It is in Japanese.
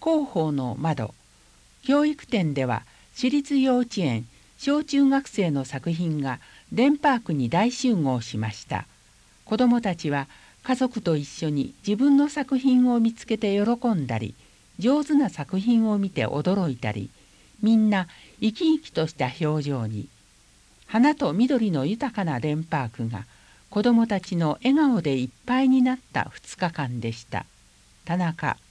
広報の窓。教育展では私立幼稚園小中学生の作品がデンパークに大集合しました。子どもたちは家族と一緒に自分の作品を見つけて喜んだり、上手な作品を見て驚いたり、みんな生き生きとした表情に。花と緑の豊かなデンパークが子どもたちの笑顔でいっぱいになった2日間でした。田中